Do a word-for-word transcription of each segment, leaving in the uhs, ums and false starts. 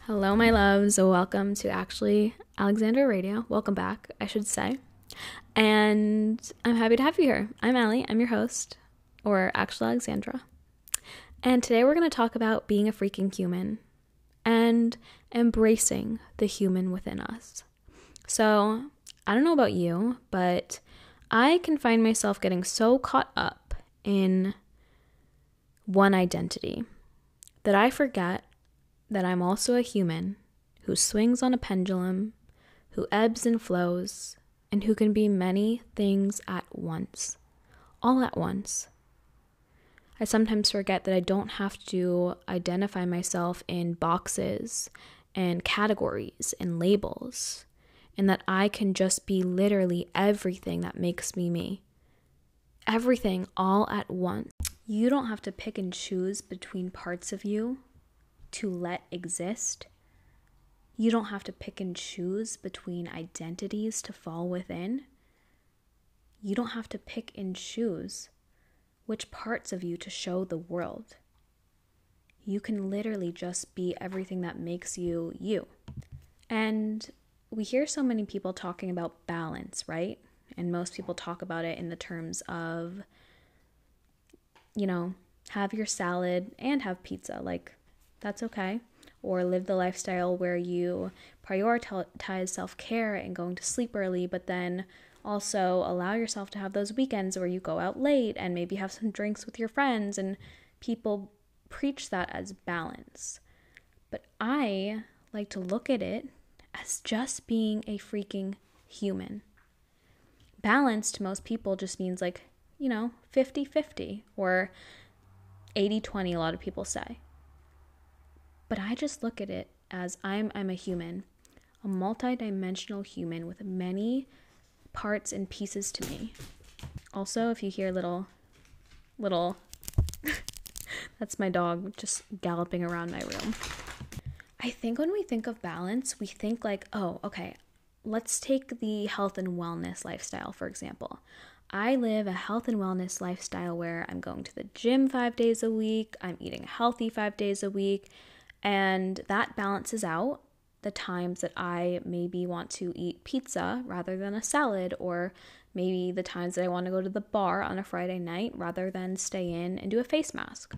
Hello, my loves. Welcome to actually Alexandra Radio. Welcome back, I should say. And I'm happy to have you here. I'm Allie. I'm your host, or actually Alexandra. And today we're going to talk about being a freaking human and embracing the human within us. So, I don't know about you, but I can find myself getting so caught up in one identity that I forget that I'm also a human who swings on a pendulum, who ebbs and flows, and who can be many things at once, all at once. I sometimes forget that I don't have to identify myself in boxes and categories and labels, and that I can just be literally everything that makes me me. Everything all at once. You don't have to pick and choose between parts of you to let exist. You don't have to pick and choose between identities to fall within. You don't have to pick and choose which parts of you to show the world. You can literally just be everything that makes you you. And we hear so many people talking about balance, right? And most people talk about it in the terms of, you know, have your salad and have pizza. Like, that's okay. Or live the lifestyle where you prioritize self-care and going to sleep early, but then also allow yourself to have those weekends where you go out late and maybe have some drinks with your friends, and people preach that as balance. But I like to look at it as just being a freaking human. Balance to most people just means like, you know, fifty-fifty or eighty twenty, a lot of people say. But I just look at it as I'm I'm a human, a multi-dimensional human with many parts and pieces to me. Also, if you hear little, little, that's my dog just galloping around my room. I think when we think of balance, we think like, oh, okay, let's take the health and wellness lifestyle, for example. I live a health and wellness lifestyle where I'm going to the gym five days a week, I'm eating healthy five days a week, and that balances out the times that I maybe want to eat pizza rather than a salad, or maybe the times that I want to go to the bar on a Friday night rather than stay in and do a face mask.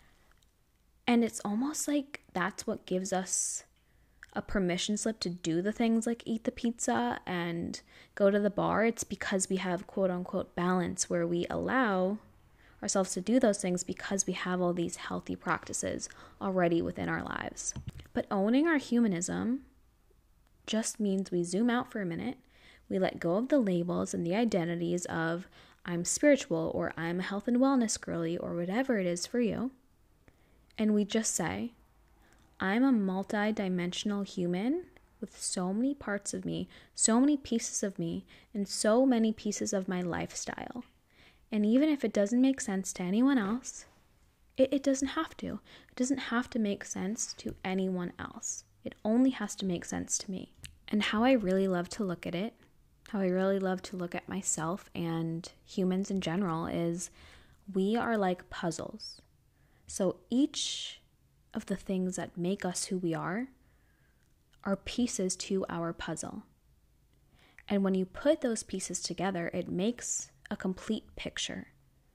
And it's almost like that's what gives us a permission slip to do the things like eat the pizza and go to the bar. It's because we have quote unquote balance where we allow ourselves to do those things because we have all these healthy practices already within our lives. But owning our humanism just means we zoom out for a minute, we let go of the labels and the identities of I'm spiritual or I'm a health and wellness girly or whatever it is for you, and we just say, I'm a multi-dimensional human with so many parts of me, so many pieces of me, and so many pieces of my lifestyle. And even if it doesn't make sense to anyone else, it, it doesn't have to. It doesn't have to make sense to anyone else. It only has to make sense to me. And how I really love to look at it, how I really love to look at myself and humans in general is we are like puzzles. So each of the things that make us who we are are pieces to our puzzle. And when you put those pieces together, it makes a complete picture.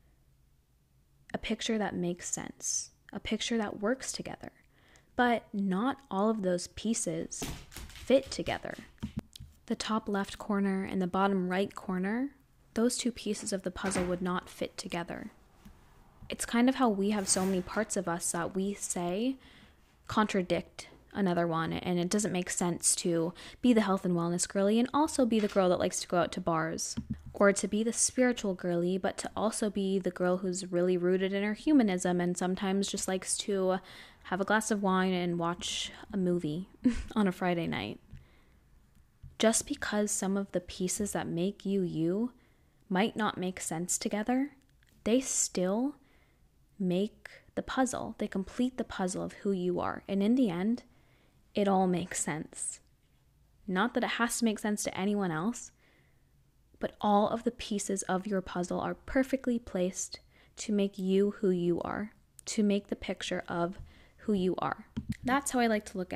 A picture that makes sense. A picture that works together. But not all of those pieces fit together. The top left corner and the bottom right corner, those two pieces of the puzzle would not fit together. It's kind of how we have so many parts of us that we say contradict another one, and it doesn't make sense to be the health and wellness girly and also be the girl that likes to go out to bars, or to be the spiritual girly but to also be the girl who's really rooted in her humanism and sometimes just likes to have a glass of wine and watch a movie on a Friday night. Just because some of the pieces that make you you might not make sense together, they still make the puzzle. They complete the puzzle of who you are. And in the end, it all makes sense. Not that it has to make sense to anyone else, but all of the pieces of your puzzle are perfectly placed to make you who you are, to make the picture of who you are. That's how I like to look at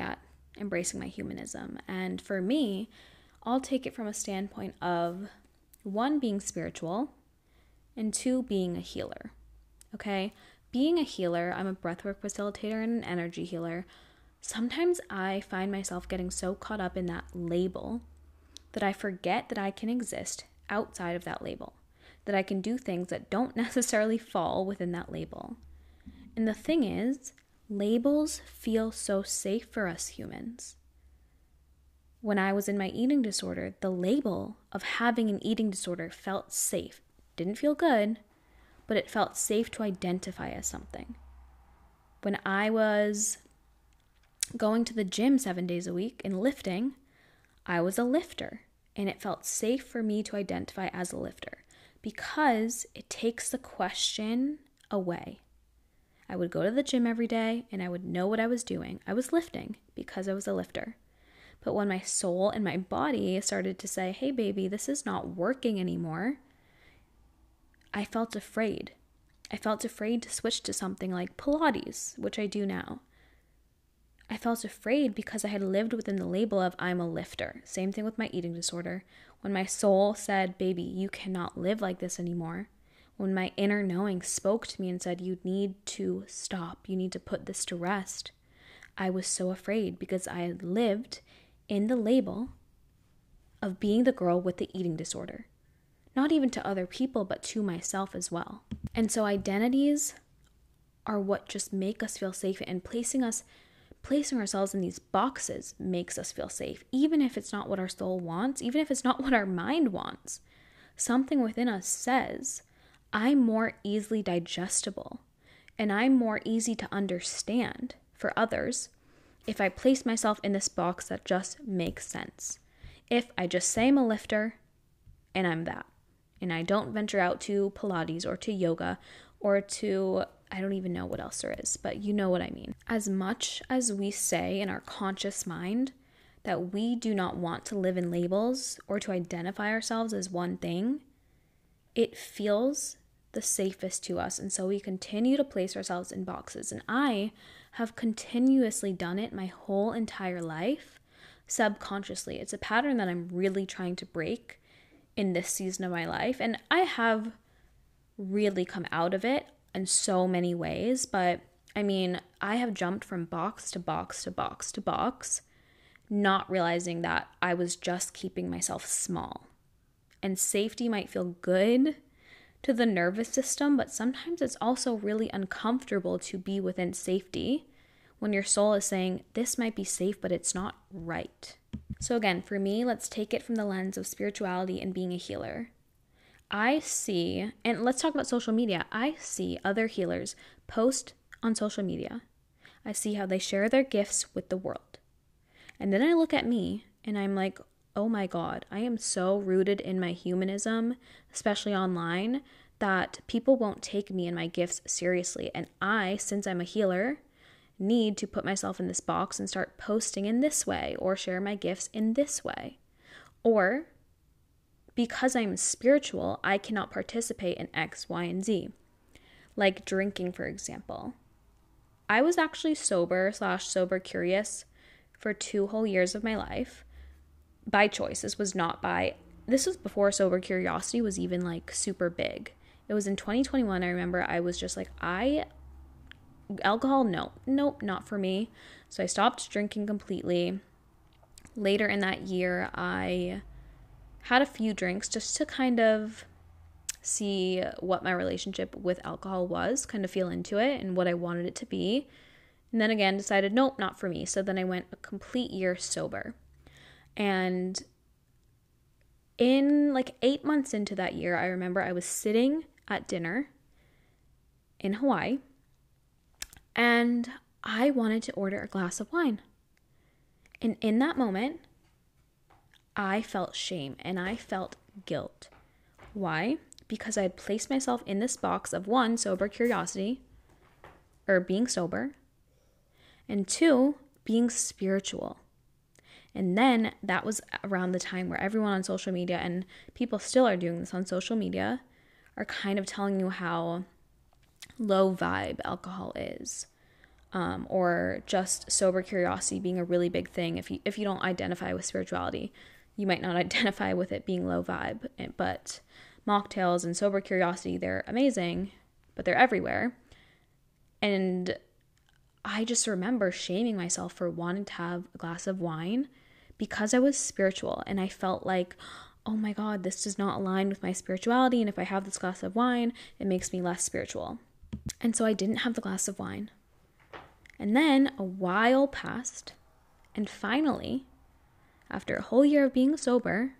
embracing my humanism. And for me, I'll take it from a standpoint of one, being spiritual, and two, being a healer. Okay? Being a healer, I'm a breathwork facilitator and an energy healer. Sometimes I find myself getting so caught up in that label that I forget that I can exist outside of that label, that I can do things that don't necessarily fall within that label. And the thing is, labels feel so safe for us humans. When I was in my eating disorder, the label of having an eating disorder felt safe. Didn't feel good, but it felt safe to identify as something. When I was going to the gym seven days a week and lifting, I was a lifter, and it felt safe for me to identify as a lifter because it takes the question away. I would go to the gym every day and I would know what I was doing. I was lifting because I was a lifter. But when my soul and my body started to say, hey, baby, this is not working anymore, I felt afraid. I felt afraid to switch to something like Pilates, which I do now. I felt afraid because I had lived within the label of I'm a lifter. Same thing with my eating disorder. When my soul said, baby, you cannot live like this anymore. When my inner knowing spoke to me and said, you need to stop. You need to put this to rest. I was so afraid because I had lived in the label of being the girl with the eating disorder. Not even to other people, but to myself as well. And so identities are what just make us feel safe, and placing us, placing ourselves in these boxes makes us feel safe, even if it's not what our soul wants, even if it's not what our mind wants. Something within us says, I'm more easily digestible, and I'm more easy to understand for others if I place myself in this box that just makes sense. If I just say I'm a lifter and I'm that, and I don't venture out to Pilates or to yoga or to, I don't even know what else there is, but you know what I mean. As much as we say in our conscious mind that we do not want to live in labels or to identify ourselves as one thing, it feels the safest to us. And so we continue to place ourselves in boxes. And I have continuously done it my whole entire life, subconsciously. It's a pattern that I'm really trying to break in this season of my life. And I have really come out of it in so many ways. But I mean, I have jumped from box to box to box to box, not realizing that I was just keeping myself small. And safety might feel good to the nervous system, but sometimes it's also really uncomfortable to be within safety when your soul is saying, this might be safe, but it's not right. So again, for me, let's take it from the lens of spirituality and being a healer. I see, and let's talk about social media. I see other healers post on social media. I see how they share their gifts with the world. And then I look at me and I'm like, oh my God, I am so rooted in my humanism, especially online, that people won't take me and my gifts seriously. And I, since I'm a healer, need to put myself in this box and start posting in this way or share my gifts in this way. Or because I'm spiritual, I cannot participate in X, Y, and Z. Like drinking, for example. I was actually sober slash sober curious for two whole years of my life. By choice. This was not by, this was before sober curiosity was even like super big. It was in twenty twenty-one. I remember I was just like, I, alcohol, no, nope, not for me. So I stopped drinking completely. Later in that year, I had a few drinks just to kind of see what my relationship with alcohol was, kind of feel into it and what I wanted it to be. And then again, decided, nope, not for me. So then I went a complete year sober. And in like eight months into that year, I remember I was sitting at dinner in Hawaii and I wanted to order a glass of wine. And in that moment, I felt shame and I felt guilt. Why? Because I had placed myself in this box of one, sober curiosity, or being sober, and two, being spiritual. And then that was around the time where everyone on social media, and people still are doing this on social media, are kind of telling you how low vibe alcohol is. um, or just sober curiosity being a really big thing. If you if you don't identify with spirituality, you might not identify with it being low vibe. But mocktails and sober curiosity, they're amazing, but they're everywhere. And I just remember shaming myself for wanting to have a glass of wine because I was spiritual, and I felt like, oh my God, this does not align with my spirituality, and if I have this glass of wine, it makes me less spiritual. And so I didn't have the glass of wine. And then a while passed, and finally, after a whole year of being sober,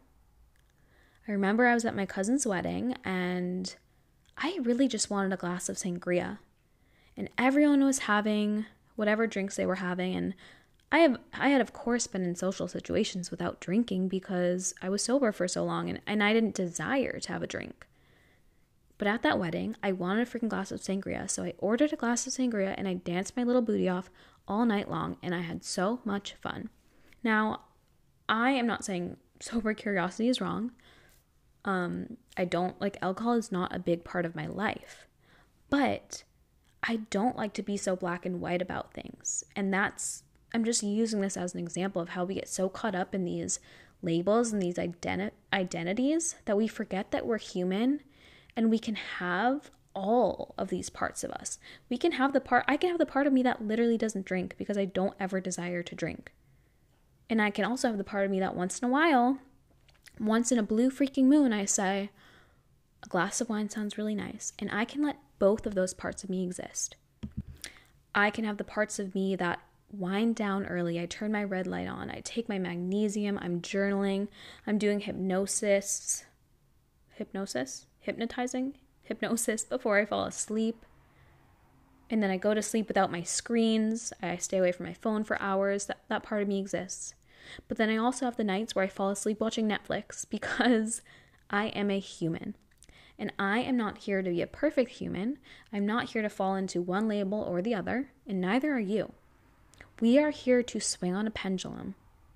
I remember I was at my cousin's wedding, and I really just wanted a glass of sangria. And everyone was having whatever drinks they were having, and I have I had of course been in social situations without drinking because I was sober for so long, and, and I didn't desire to have a drink. But at that wedding, I wanted a freaking glass of sangria, so I ordered a glass of sangria and I danced my little booty off all night long, and I had so much fun. Now, I am not saying sober curiosity is wrong. Um, I don't, like, alcohol is not a big part of my life, but I don't like to be so black and white about things. And that's, I'm just using this as an example of how we get so caught up in these labels and these identi- identities that we forget that we're human and we can have all of these parts of us. We can have the part, I can have the part of me that literally doesn't drink because I don't ever desire to drink. And I can also have the part of me that once in a while, once in a blue freaking moon, I say, a glass of wine sounds really nice. And I can let both of those parts of me exist. I can have the parts of me that wind down early. I turn my red light on. I take my magnesium. I'm journaling. I'm doing hypnosis. Hypnosis? Hypnotizing? Hypnosis before I fall asleep. And then I go to sleep without my screens. I stay away from my phone for hours. That, that part of me exists. But then I also have the nights where I fall asleep watching Netflix because I am a human. And I am not here to be a perfect human. I'm not here to fall into one label or the other, and neither are you. We are here to swing on a pendulum.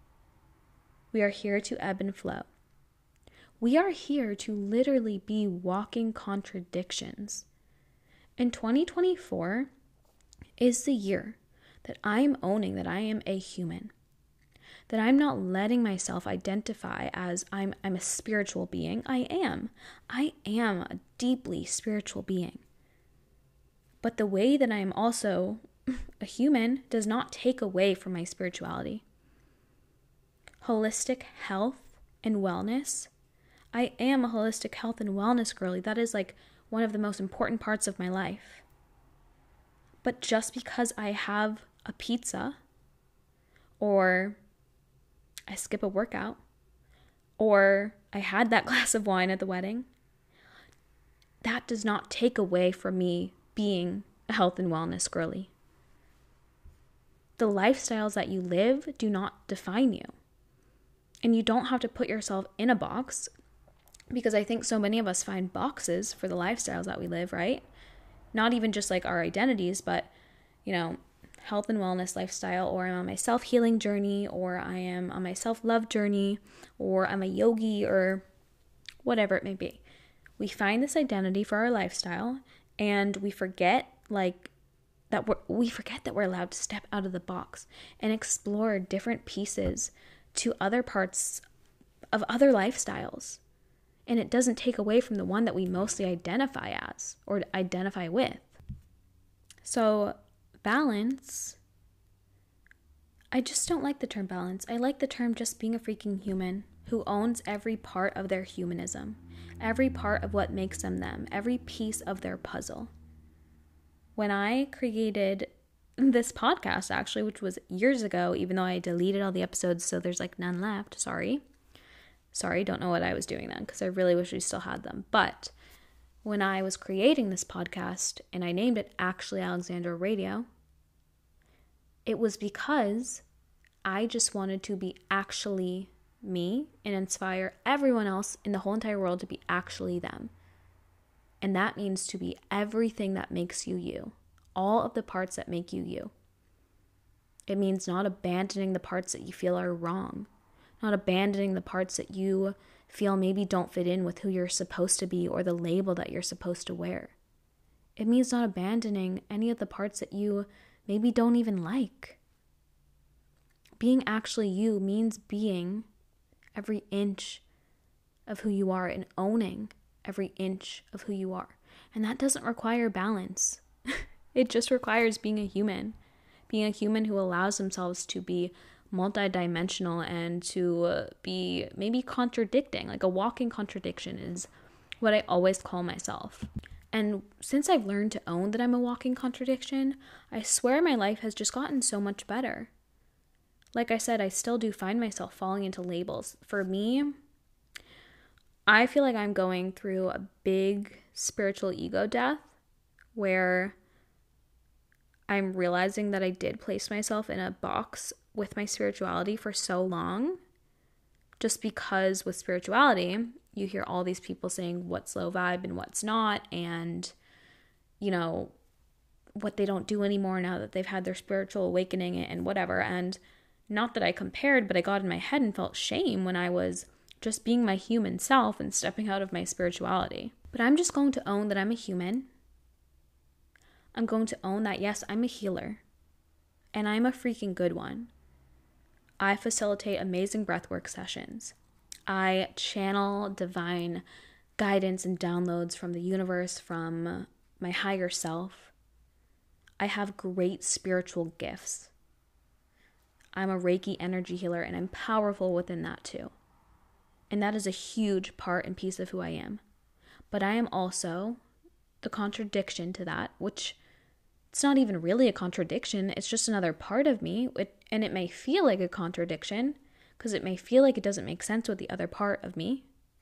We are here to ebb and flow. We are here to literally be walking contradictions. And twenty twenty-four is the year that I am owning that I am a human. That I'm not letting myself identify as I'm I'm a spiritual being. I am. I am a deeply spiritual being. But the way that I am also a human does not take away from my spirituality. Holistic health and wellness. I am a holistic health and wellness girly. That is like one of the most important parts of my life. But just because I have a pizza, or I skip a workout, or I had that glass of wine at the wedding, that does not take away from me being a health and wellness girly. The lifestyles that you live do not define you. And you don't have to put yourself in a box, because I think so many of us find boxes for the lifestyles that we live, right? Not even just like our identities, but, you know, health and wellness lifestyle, or I'm on my self-healing journey, or I am on my self-love journey, or I'm a yogi, or whatever it may be. We find this identity for our lifestyle, and we forget like that we're, we forget that we're allowed to step out of the box and explore different pieces to other parts of other lifestyles. And it doesn't take away from the one that we mostly identify as or identify with. So balance, I just don't like the term balance. I like the term just being a freaking human who owns every part of their humanism, every part of what makes them them, every piece of their puzzle. When I created this podcast, actually, which was years ago, even though I deleted all the episodes, so there's like none left, sorry. Sorry, don't know what I was doing then, because I really wish we still had them. But when I was creating this podcast, and I named it Actually Alexandra Radio, it was because I just wanted to be actually me and inspire everyone else in the whole entire world to be actually them. And that means to be everything that makes you you, all of the parts that make you you. It means not abandoning the parts that you feel are wrong, not abandoning the parts that you feel maybe don't fit in with who you're supposed to be or the label that you're supposed to wear. It means not abandoning any of the parts that you maybe don't even like. Being actually you means being every inch of who you are and owning every inch of who you are. And that doesn't require balance. It just requires being a human. Being a human who allows themselves to be multidimensional and to uh, be maybe contradicting. Like a walking contradiction is what I always call myself. And since I've learned to own that I'm a walking contradiction, I swear my life has just gotten so much better. Like I said, I still do find myself falling into labels. For me, I feel like I'm going through a big spiritual ego death where I'm realizing that I did place myself in a box with my spirituality for so long, just because with spirituality, you hear all these people saying what's low vibe and what's not, and, you know, what they don't do anymore now that they've had their spiritual awakening and whatever. And not that I compared, but I got in my head and felt shame when I was just being my human self and stepping out of my spirituality. But I'm just going to own that I'm a human. I'm going to own that, yes, I'm a healer. And I'm a freaking good one. I facilitate amazing breathwork sessions. I channel divine guidance and downloads from the universe, from my higher self. I have great spiritual gifts. I'm a Reiki energy healer, and I'm powerful within that too. And that is a huge part and piece of who I am. But I am also the contradiction to that, which it's not even really a contradiction. It's just another part of me. It, and it may feel like a contradiction because it may feel like it doesn't make sense with the other part of me.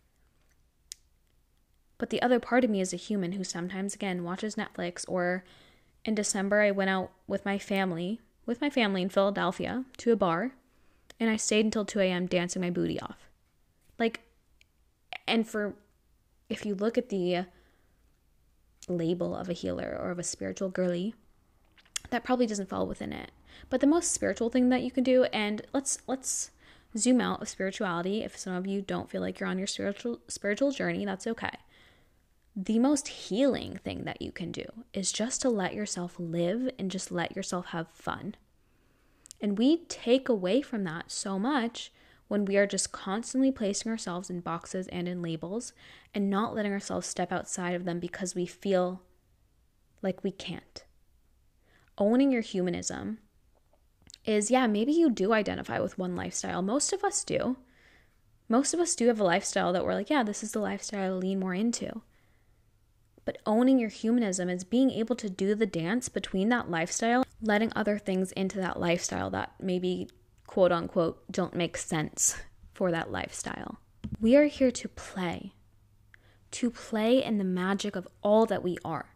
But the other part of me is a human who sometimes, again, watches Netflix. Or in December, I went out with my family, with my family in Philadelphia to a bar. And I stayed until two a.m. dancing my booty off. Like, and for, if you look at the label of a healer or of a spiritual girly, that probably doesn't fall within it. But the most spiritual thing that you can do, and let's let's zoom out of spirituality. If some of you don't feel like you're on your spiritual spiritual journey, that's okay. The most healing thing that you can do is just to let yourself live and just let yourself have fun. And we take away from that so much when we are just constantly placing ourselves in boxes and in labels and not letting ourselves step outside of them because we feel like we can't. Owning your humanism is, yeah, maybe you do identify with one lifestyle. Most of us do. Most of us do have a lifestyle that we're like, yeah, this is the lifestyle I lean more into. But owning your humanism is being able to do the dance between that lifestyle, letting other things into that lifestyle that maybe, quote unquote, don't make sense for that lifestyle. We are here to play, to play in the magic of all that we are.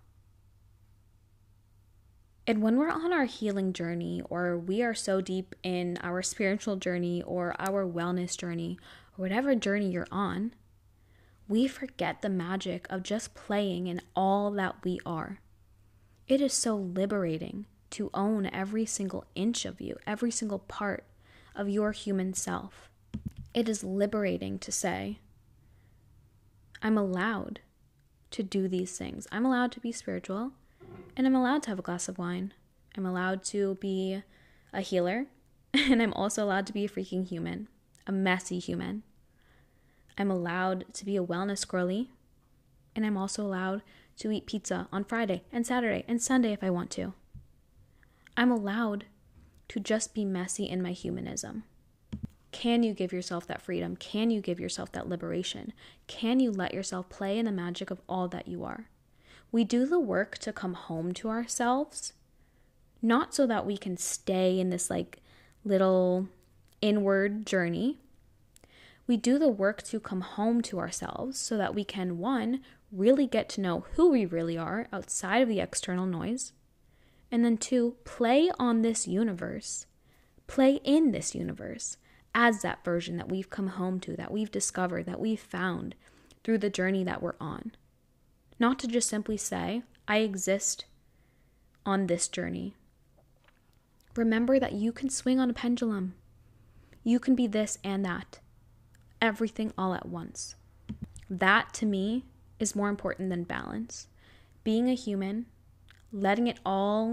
And when we're on our healing journey, or we are so deep in our spiritual journey or our wellness journey, or whatever journey you're on, we forget the magic of just playing in all that we are. It is so liberating to own every single inch of you, every single part of your human self. It is liberating to say, I'm allowed to do these things. I'm allowed to be spiritual, and I'm allowed to have a glass of wine. I'm allowed to be a healer, and I'm also allowed to be a freaking human, a messy human. I'm allowed to be a wellness girly, and I'm also allowed to eat pizza on Friday and Saturday and Sunday if I want to. I'm allowed to just be messy in my humanism. Can you give yourself that freedom? Can you give yourself that liberation? Can you let yourself play in the magic of all that you are? We do the work to come home to ourselves, not so that we can stay in this like little inward journey. We do the work to come home to ourselves so that we can, one, really get to know who we really are outside of the external noise, and then two, play on this universe, play in this universe as that version that we've come home to, that we've discovered, that we've found through the journey that we're on. Not to just simply say, I exist on this journey. Remember that you can swing on a pendulum. You can be this and that. Everything all at once. That, to me, is more important than balance. Being a human, letting it all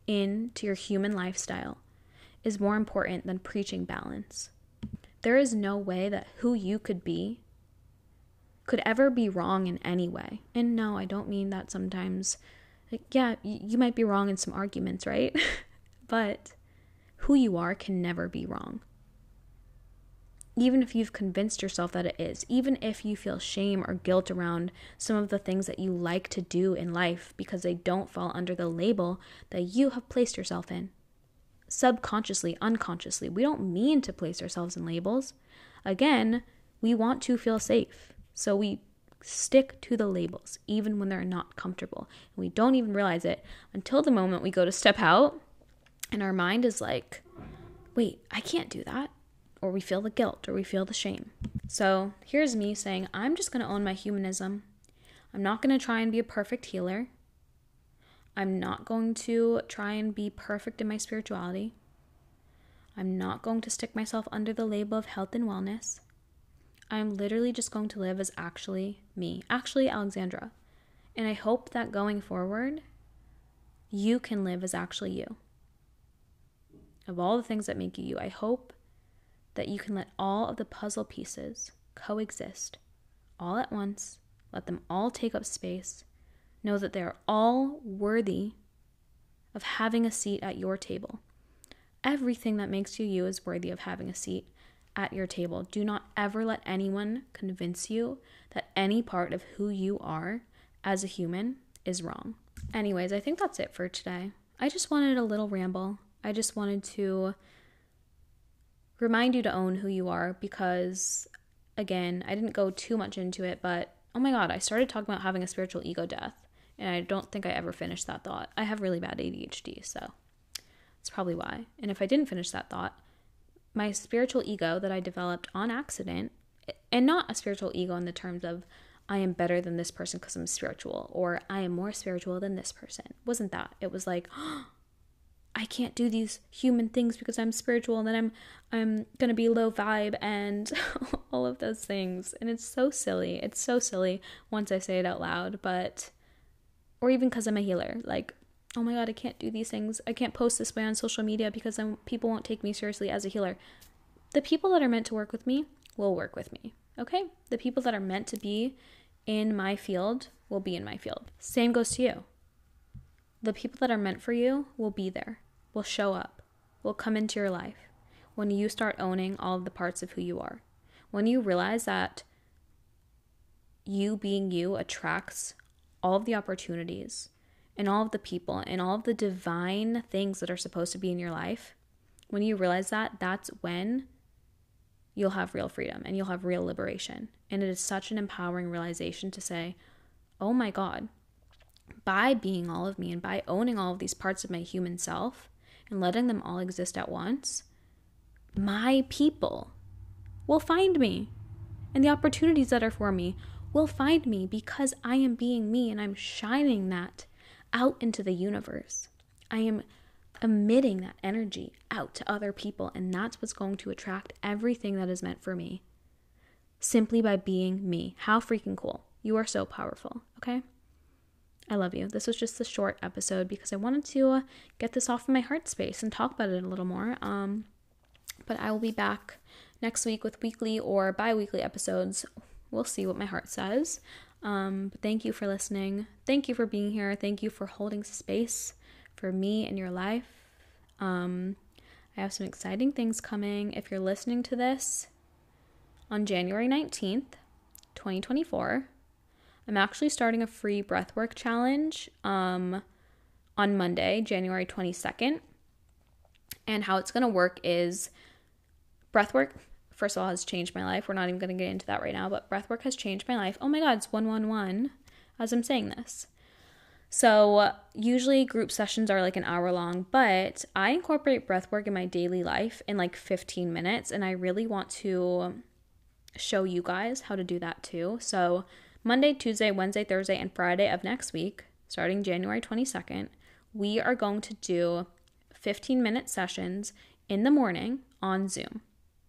into your human lifestyle is more important than preaching balance. There is no way that who you could be could ever be wrong in any way. And no, I don't mean that sometimes, like, yeah, you might be wrong in some arguments, right? But who you are can never be wrong. Even if you've convinced yourself that it is, even if you feel shame or guilt around some of the things that you like to do in life because they don't fall under the label that you have placed yourself in. Subconsciously, unconsciously, we don't mean to place ourselves in labels. Again, we want to feel safe. So we stick to the labels, even when they're not comfortable. And we don't even realize it until the moment we go to step out and our mind is like, wait, I can't do that. Or we feel the guilt or we feel the shame. So here's me saying, I'm just going to own my humanism. I'm not going to try and be a perfect healer. I'm not going to try and be perfect in my spirituality. I'm not going to stick myself under the label of health and wellness. I'm literally just going to live as actually me, actually Alexandra. And I hope that going forward, you can live as actually you. Of all the things that make you you, I hope that you can let all of the puzzle pieces coexist all at once, let them all take up space, know that they are all worthy of having a seat at your table. Everything that makes you you is worthy of having a seat at your table. Do not ever let anyone convince you that any part of who you are as a human is wrong. Anyways, I think that's it for today. I just wanted a little ramble. I just wanted to remind you to own who you are because, again, I didn't go too much into it, but oh my God, I started talking about having a spiritual ego death, and I don't think I ever finished that thought. I have really bad A D H D, so that's probably why. And if I didn't finish that thought, my spiritual ego that I developed on accident, and not a spiritual ego in the terms of I am better than this person because I'm spiritual, or I am more spiritual than this person, wasn't that. It was like, oh, I can't do these human things because I'm spiritual, and then I'm I'm gonna be low vibe and all of those things. And it's so silly. It's so silly once I say it out loud, but or even because I'm a healer. Like, oh my God, I can't do these things. I can't post this way on social media because I'm, people won't take me seriously as a healer. The people that are meant to work with me will work with me. Okay? The people that are meant to be in my field will be in my field. Same goes to you. The people that are meant for you will be there. Will show up, will come into your life when you start owning all of the parts of who you are. When you realize that you being you attracts all of the opportunities and all of the people and all of the divine things that are supposed to be in your life, when you realize that, that's when you'll have real freedom and you'll have real liberation. And it is such an empowering realization to say, oh my God, by being all of me and by owning all of these parts of my human self, and letting them all exist at once, my people will find me. And the opportunities that are for me will find me because I am being me and I'm shining that out into the universe. I am emitting that energy out to other people, and that's what's going to attract everything that is meant for me simply by being me. How freaking cool. You are so powerful, okay? I love you. This was just a short episode because I wanted to uh, get this off of my heart space and talk about it a little more. Um, but I will be back next week with weekly or bi-weekly episodes. We'll see what my heart says. Um, but thank you for listening. Thank you for being here. Thank you for holding space for me in your life. Um, I have some exciting things coming. If you're listening to this on January nineteenth, twenty twenty-four, I'm actually starting a free breathwork challenge um, on Monday, January twenty-second. And how it's going to work is breathwork, first of all, has changed my life. We're not even going to get into that right now, but breathwork has changed my life. Oh my God, it's one one one as I'm saying this. So usually group sessions are like an hour long, but I incorporate breathwork in my daily life in like fifteen minutes. And I really want to show you guys how to do that too. So Monday, Tuesday, Wednesday, Thursday, and Friday of next week, starting January twenty-second, we are going to do fifteen minute sessions in the morning on Zoom.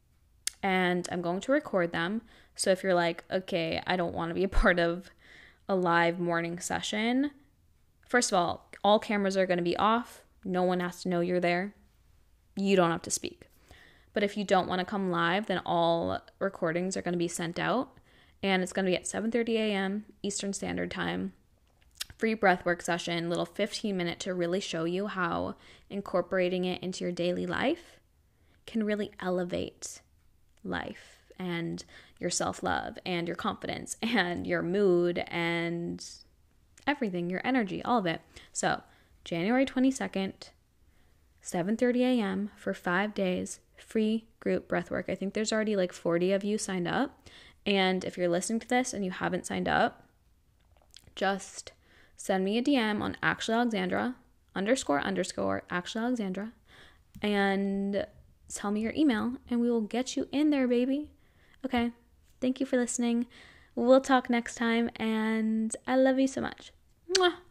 And I'm going to record them. So if you're like, okay, I don't want to be a part of a live morning session, first of all, all cameras are going to be off. No one has to know you're there. You don't have to speak. But if you don't want to come live, then all recordings are going to be sent out. And it's going to be at seven thirty a.m. Eastern Standard Time. Free breathwork session, little fifteen minute to really show you how incorporating it into your daily life can really elevate life and your self-love and your confidence and your mood and everything, your energy, all of it. So January twenty-second, seven thirty a.m. for five days, free group breathwork. I think there's already like forty of you signed up. And if you're listening to this and you haven't signed up, just send me a D M on Actually Alexandra, underscore, underscore, Actually Alexandra, and tell me your email and we will get you in there, baby. Okay. Thank you for listening. We'll talk next time and I love you so much. Mwah.